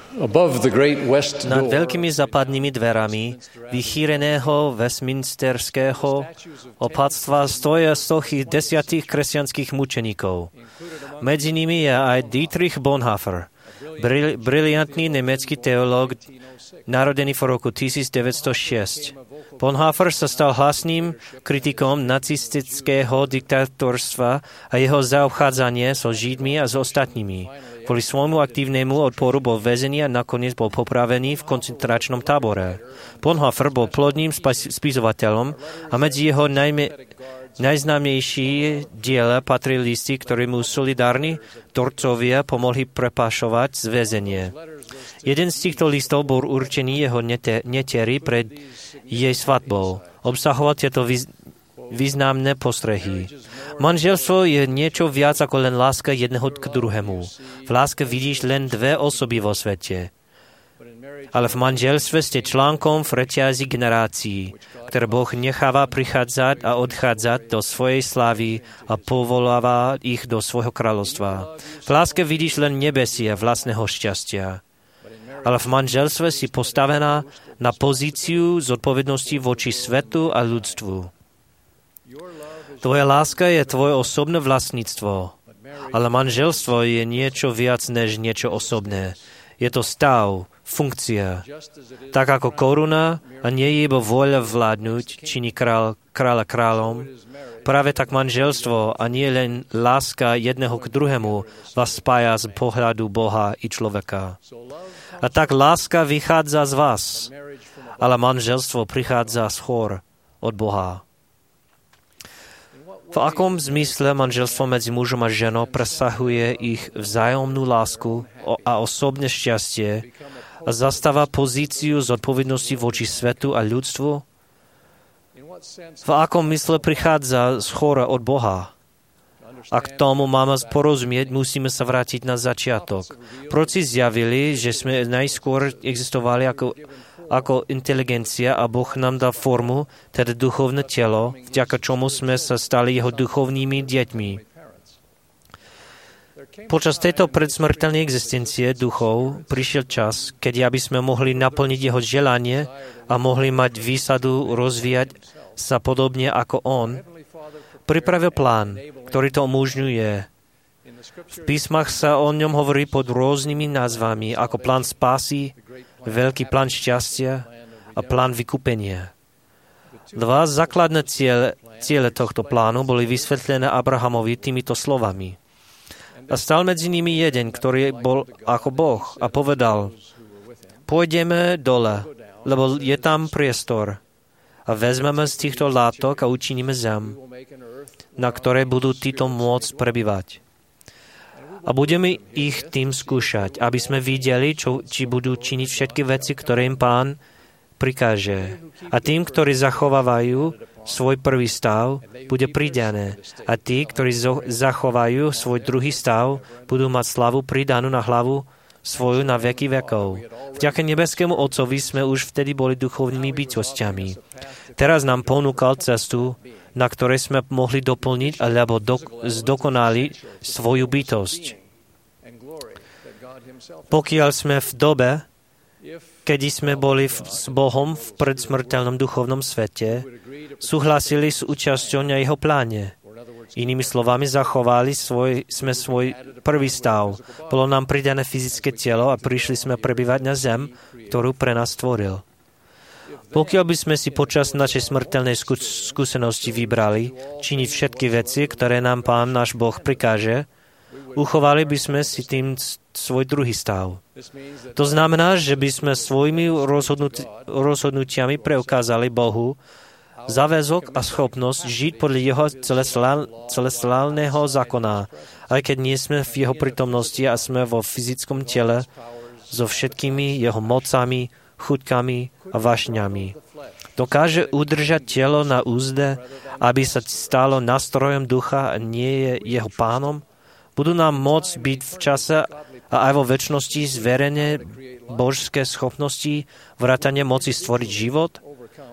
Nad veľkými západnými dverami vychýreného Westminsterského opatstva stoja stochy 10 kresťanských mučeníkov. Medzi nimi je aj Dietrich Bonhoeffer, briliantný nemecký teológ, narodený v roku 1906. Bonhoeffer sa stal hlasným kritikom nacistického diktátorstva a jeho zaobchádzanie so Židmi a s ostatnými. Kvôli svojmu aktívnemu odporu bol väzený a nakoniec bol popravený v koncentračnom tábore. Bonhoeffer bol plodným spisovateľom a medzi jeho najznámejší diela patrí listy, ktoré mu solidárni torcovia pomohli prepášovať z väzenie. Jeden z týchto listov bol určený jeho neteri pred jej svadbou. Obsahoval tieto významné postrehy. Manželstvo je niečo viac ako len láska jedného k druhému. V láske vidíš len dve osoby vo svete. Ale v manželstve ste článkom v reťazi generácií, ktoré Boh necháva prichádzať a odchádzať do svojej slávy a povoláva ich do svojho kráľovstva. V láske vidíš len nebesie vlastného šťastia. Ale v manželstve si postavená na pozíciu zodpovednosti voči svetu a ľudstvu. Tvoja láska je tvoje osobné vlastníctvo, ale manželstvo je niečo viac než niečo osobné. Je to stav, funkcia. Tak ako koruna a nie je iba vôľa vládnuť, činí kráľa kráľom, práve tak manželstvo a nie len láska jedného k druhému vás spája z pohľadu Boha i človeka. A tak láska vychádza z vás, ale manželstvo prichádza z hor od Boha. V akom zmysle manželstvo medzi mužom a ženou presahuje ich vzájomnú lásku a osobné šťastie a zastáva pozíciu zodpovednosti voči svetu a ľudstvu? V akom mysle prichádza z hora od Boha? A k tomu máme porozumieť, musíme sa vrátiť na začiatok. Proroci zjavili, že sme najskôr existovali ako inteligencia a Boh nám dal formu, teda duchovné telo, vďaka čomu sme sa stali jeho duchovnými deťmi. Počas tejto predsmrteľnej existencie duchov prišiel čas, keď aby sme mohli naplniť jeho želanie a mohli mať výsadu rozvíjať sa podobne ako on, pripravil plán, ktorý to umožňuje. V písmach sa o ňom hovorí pod rôznymi názvami, ako plán spásy, veľký plán šťastia a plán vykúpenia. Dva základné ciele tohto plánu boli vysvetlené Abrahamovi týmito slovami. A stal medzi nimi jeden, ktorý bol ako Boh a povedal: pôjdeme dole, lebo je tam priestor a vezmeme z týchto látok a učiníme zem, na ktorej budú títo môcť prebývať. A budeme ich tým skúšať, aby sme videli, či budú činiť všetky veci, ktoré im Pán prikáže. A tým, ktorí zachovávajú svoj prvý stav, bude pridané. A tí, ktorí zachovajú svoj druhý stav, budú mať slavu pridanú na hlavu svoju na veky vekov. Vďaka nebeskému Otcovi sme už vtedy boli duchovnými bytostiami. Teraz nám ponúkal cestu, na ktorej sme mohli doplniť alebo zdokonaliť svoju bytosť. Pokiaľ sme v dobe, kedy sme boli s Bohom v predsmrteľnom duchovnom svete, súhlasili s účasťou na jeho pláne. Inými slovami, zachovali sme svoj prvý stav. Bolo nám pridané fyzické telo a prišli sme prebývať na zem, ktorú pre nás stvoril. Pokiaľ by sme si počas našej smrteľnej skúsenosti vybrali činiť všetky veci, ktoré nám Pán náš Boh prikáže, uchovali by sme si tým svoj druhý stav. To znamená, že by sme svojimi rozhodnutiami preukázali Bohu záväzok a schopnosť žiť podľa jeho celestiálneho zákona, aj keď nie sme v jeho prítomnosti a sme vo fyzickom tele so všetkými jeho mocami, chuťkami a vášňami. Dokáže udržať telo na úzde, aby sa stalo nástrojom ducha a nie je jeho pánom? Budú nám môcť byť v čase a aj vo večnosti zverené božské schopnosti, vrátane moci stvoriť život?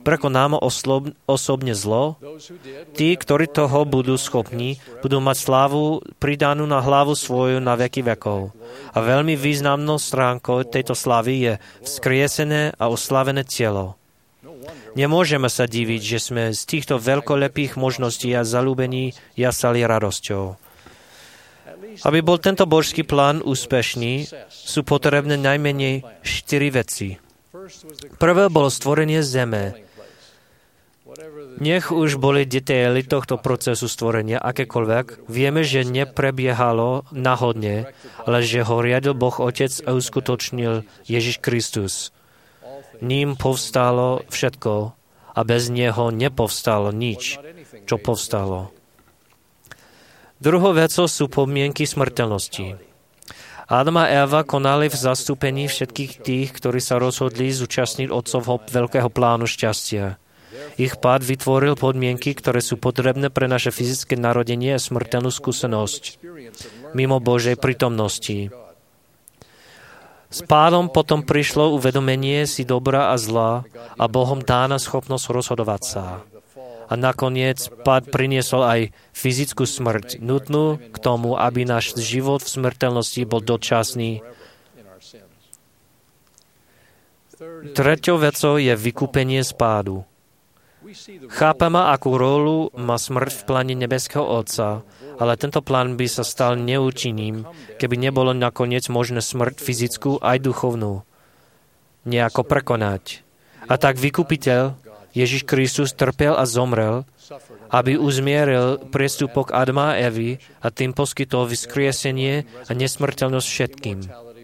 prekonáme osobne zlo, tí, ktorí toho budú schopní, budú mať slávu pridanú na hlavu svoju na veky vekov. A veľmi významnou stránkou tejto slávy je vzkriesené a oslavené telo. Nemôžeme sa diviť, že sme z týchto veľkolepých možností a zalúbení jasali radosťou. Aby bol tento božský plán úspešný, sú potrebné najmenej 4 veci. Prvé bolo stvorenie zeme. Nech už boli detaily tohto procesu stvorenia akékoľvek, vieme, že neprebiehalo náhodne, ale že ho riadil Boh Otec a uskutočnil Ježiš Kristus. Ním povstalo všetko a bez neho nepovstalo nič, čo povstalo. Druhou vecou sú podmienky smrteľnosti. Adam a Eva konali v zastúpení všetkých tých, ktorí sa rozhodli zúčastniť otcovho veľkého plánu šťastia. Ich pád vytvoril podmienky, ktoré sú potrebné pre naše fyzické narodenie a smrteľnú skúsenosť mimo Božej prítomnosti. S pádom potom prišlo uvedomenie si dobra a zla a Bohom dána schopnosť rozhodovať sa. A nakoniec pád priniesol aj fyzickú smrť, nutnú k tomu, aby náš život v smrteľnosti bol dočasný. Treťou vecou je vykúpenie z pádu. Chápeme, akú rolu má smrť v pláne nebeského Otca, ale tento plán by sa stal neúčinným, keby nebolo nakoniec možné smrť fyzickú aj duchovnú nejako prekonať. A tak vykupiteľ Ježiš Kristus trpel a zomrel, aby uzmieril priestupok Adama a Evy a tým poskytol vzkriesenie a nesmrteľnosť všetkým.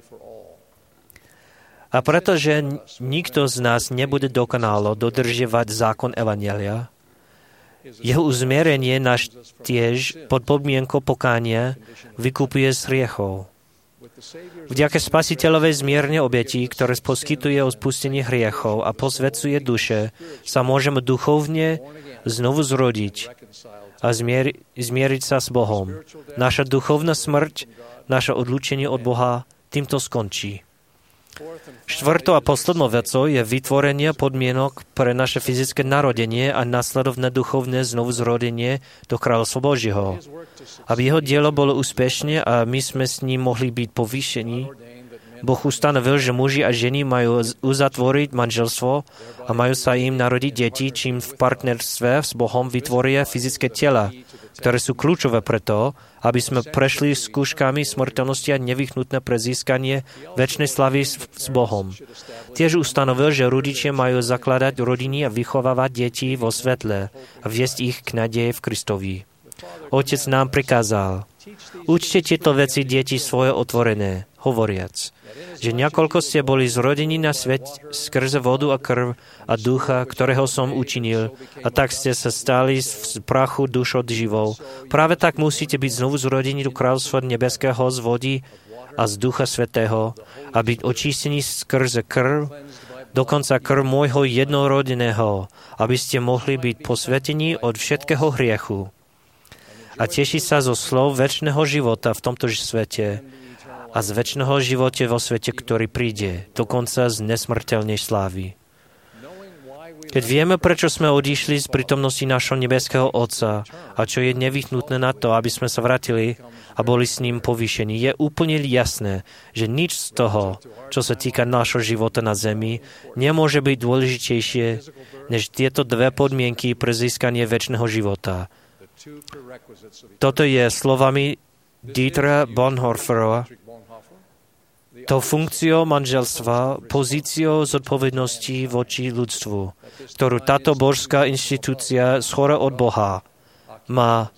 A pretože nikto z nás nebude dokonalo dodržiavať zákon Evanjelia, jeho uzmierenie náš tiež pod podmienkou pokánia vykupuje z hriechov. Vďaka Spasiteľovej zmierne obeti, ktoré poskytuje odpustenie hriechov a posvedzuje duše, sa môžeme duchovne znovu zrodiť a zmieriť sa s Bohom. Naša duchovná smrť, naše odlúčenie od Boha týmto skončí. Štvrtou a poslednou vecou je vytvorenie podmienok pre naše fyzické narodenie a následovné duchovné znovuzrodenie do kráľovstva Božieho. Aby jeho dielo bolo úspešné a my sme s ním mohli byť povýšení, Boh ustanovil, že muži a ženy majú uzatvoriť manželstvo a majú sa im narodiť deti, čím v partnerstve s Bohom vytvoria fyzické tela, ktoré sú kľúčové pre to, aby sme prešli skúškami smrteľnosti a nevyhnutné pre získanie večnej slavy s Bohom. Tiež ustanovil, že rodičia majú zakladať rodiny a vychovávať deti vo svetle a viesť ich k nádeji v Kristovi. Otec nám prikázal: učte tieto veci deti svoje otvorené, hovoriac, že nakoľko ste boli zrodení na svet skrze vodu a krv a ducha, ktorého som učinil, a tak ste sa stali z prachu dušou živou. Práve tak musíte byť znovu zrodení do kráľovstva nebeského z vody a z ducha svätého a byť očistení skrze krv, dokonca krv môjho jednorodeného, aby ste mohli byť posvetení od všetkého hriechu a tešiť sa zo slov večného života v tomto svete a z večného života vo svete, ktorý príde, dokonca z nesmrteľnej slávy. Keď vieme, prečo sme odišli z prítomnosti našho nebeského Otca a čo je nevyhnutné na to, aby sme sa vrátili a boli s ním povýšení, je úplne jasné, že nič z toho, čo sa týka nášho života na zemi, nemôže byť dôležitejšie než tieto dve podmienky pre získanie večného života. Toto je slovami Dietera Bonhoeffera. To funkciou manželstva, pozíciou zodpovednosti voči ľudstvu, ktorú táto božská inštitúcia schora od Boha má.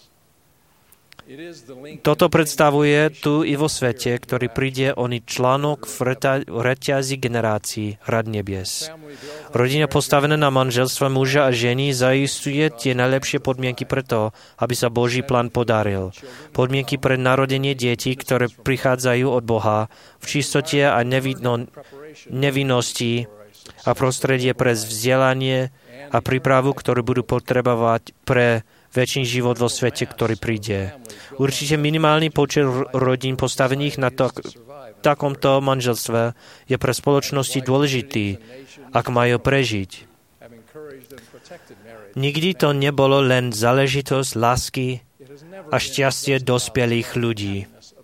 Toto predstavuje tu i vo svete, ktorý príde oný článok v reťazi generácií, rad nebies. Rodina postavená na manželstve muža a ženy zaistuje tie najlepšie podmienky preto, aby sa Boží plán podaril. Podmienky pre narodenie detí, ktoré prichádzajú od Boha v čistote a nevinnosti a prostredie pre vzdelanie a prípravu, ktorú budú potrebovať pre večný život vo svete, ktorý príde. Určite minimálny počet rodín postavených na takomto manželstve je pre spoločnosti dôležitý, ak majú prežiť. Nikdy to nebolo len záležitosť lásky a šťastie dospelých ľudí.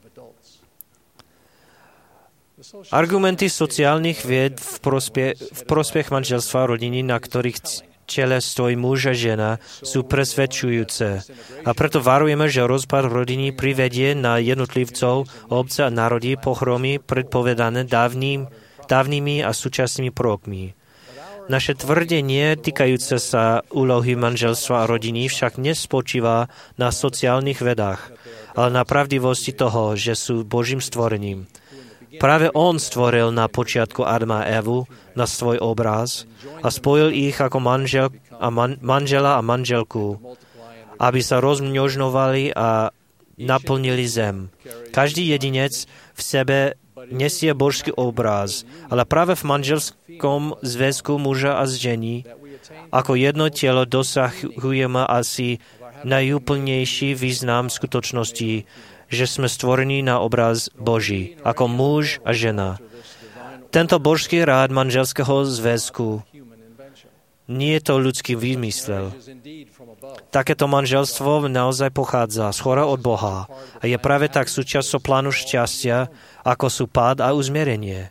Argumenty sociálnych vied v prospech manželstva a rodiny, na ktorých čele stojí muž a žena, sú presvedčujúce. A preto varujeme, že rozpad rodiny privedie na jednotlivcov, obce a národy pohromy predpovedané dávnymi a súčasnými prorokmi. Naše tvrdenie týkajúce sa úlohy manželstva a rodiny však nespočíva na sociálnych vedách, ale na pravdivosti toho, že sú Božím stvorením. Práve on stvoril na počiatku Adama a Evu na svoj obraz a spojil ich ako manžela a manželku, aby sa rozmnožovali a naplnili zem. Každý jedinec v sebe nesie božský obraz, ale práve v manželskom zväzku muža a ženy ako jedno telo dosahujeme asi najúplnejší význam skutočnosti, že sme stvorení na obraz Boží, ako muž a žena. Tento božský rád manželského zväzku nie je to ľudský výmysel. Takéto manželstvo naozaj pochádza z hora od Boha a je práve tak súčasťou plánu šťastia, ako sú pád a uzmierenie.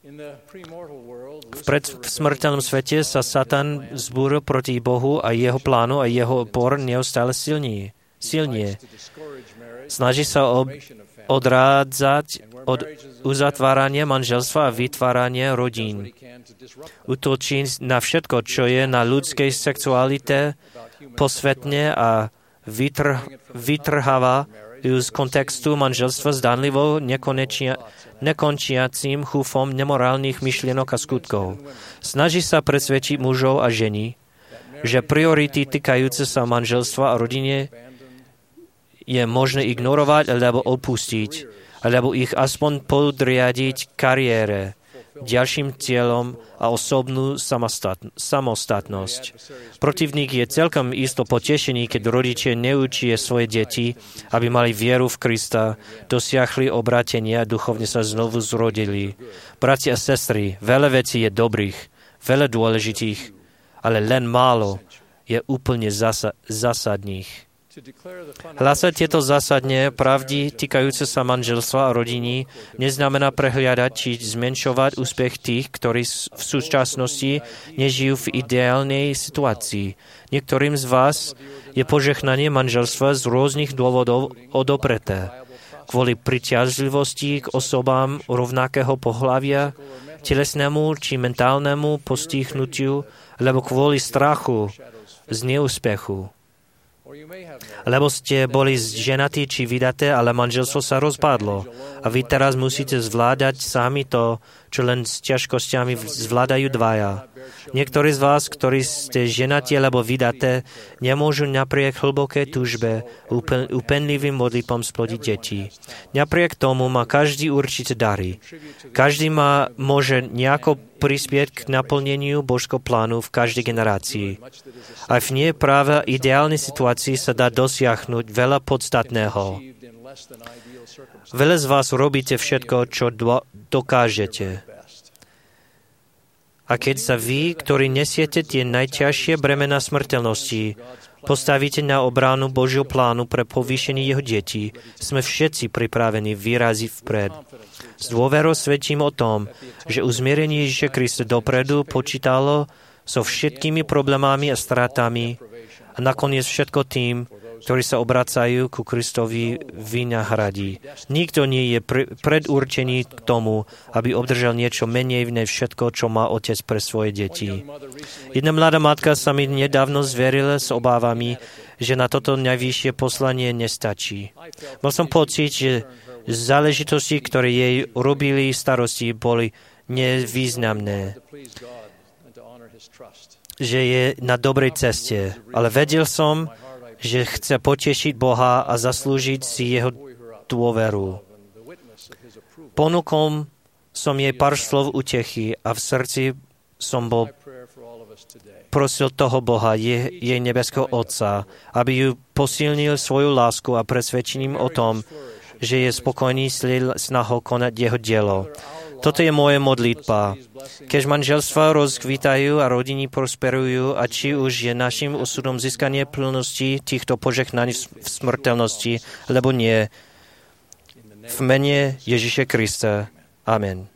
V predsmrteľnom svete sa Satan vzbúril proti Bohu a jeho plánu a jeho opor neustále silnie. Snaží sa odrádzať od uzatvárania manželstva a vytvárania rodín. Útočí na všetko, čo je na ľudskej sexualite posvetne a vytrháva ju z kontextu manželstva zdánlivo nekončiacím chúfom nemorálnych myšlienok a skutkov. Snaží sa presvedčiť mužov a ženy, že priority týkajúce sa manželstva a rodine je možné ignorovať alebo opustiť, alebo ich aspoň podriadiť kariére, ďalším cieľom a osobnú samostatnosť. Protivník je celkom isto potešený, keď rodičia neučia svoje deti, aby mali vieru v Krista, dosiahli obrátenie a duchovne sa znovu zrodili. Bratia a sestry, veľa vecí je dobrých, veľa dôležitých, ale len málo je úplne zásadných. Hlásať tieto zásadne pravdy týkajúce sa manželstva a rodiny neznamená prehliadať či zmenšovať úspech tých, ktorí v súčasnosti nežijú v ideálnej situácii. Niektorým z vás je požehnanie manželstva z rôznych dôvodov odopreté. Kvôli priťažlivosti k osobám rovnakého pohlavia, telesnému či mentálnemu postihnutiu, alebo kvôli strachu z neúspechu. Lebo ste boli ženatí či vydaté, ale manželstvo sa rozpadlo. A vy teraz musíte zvládať sami to, čo len s ťažkosťami zvládajú dvaja. Niektorí z vás, ktorí ste ženatí alebo vydaté, nemôžu napriek hlbokej túžbe úpenlivým modlitbám splodiť deti. Napriek tomu má každý určité dary. Každý môže nejako prispieť k naplneniu Božského plánu v každej generácii. Aj v nej práve ideálnej situácii sa dá dosiahnuť veľa podstatného. Veľa z vás robíte všetko, čo dokážete. A keď sa vy, ktorí nesiete tie najťažšie bremena smrteľnosti, postavíte na obranu Božieho plánu pre povýšenie jeho detí, sme všetci pripravení vyraziť vpred. S dôverou svedčím o tom, že uzmierenie Ježiša Krista dopredu počítalo so všetkými problémami a stratami a nakoniec všetko tým, ktorí sa obracajú ku Kristovi, vynahradí. Nikto nie je predurčený k tomu, aby obdržal niečo menej než všetko, čo má otec pre svoje deti. Jedna mladá matka sa mi nedávno zverila s obávami, že na toto najvyššie poslanie nestačí. Mal som pocit, že záležitosti, ktoré jej robili starosti, boli nevýznamné. Že je na dobrej ceste. Ale vedel som, že chce potešiť Boha a zaslúžiť si jeho dôveru. Ponúkom som jej pár slov utechy a v srdci som bol prosil toho Boha, jej nebeského Otca, aby ju posilnil svoju lásku a presvedčením o tom, že je spokojný snahou konať jeho dielo. Toto je moje modlitba. Keď manželstva rozkvítajú a rodiny prosperujú a či už je našim osudom získanie plnosti týchto požehnaní v smrteľnosti, alebo nie. V mene Ježiše Krista. Amen.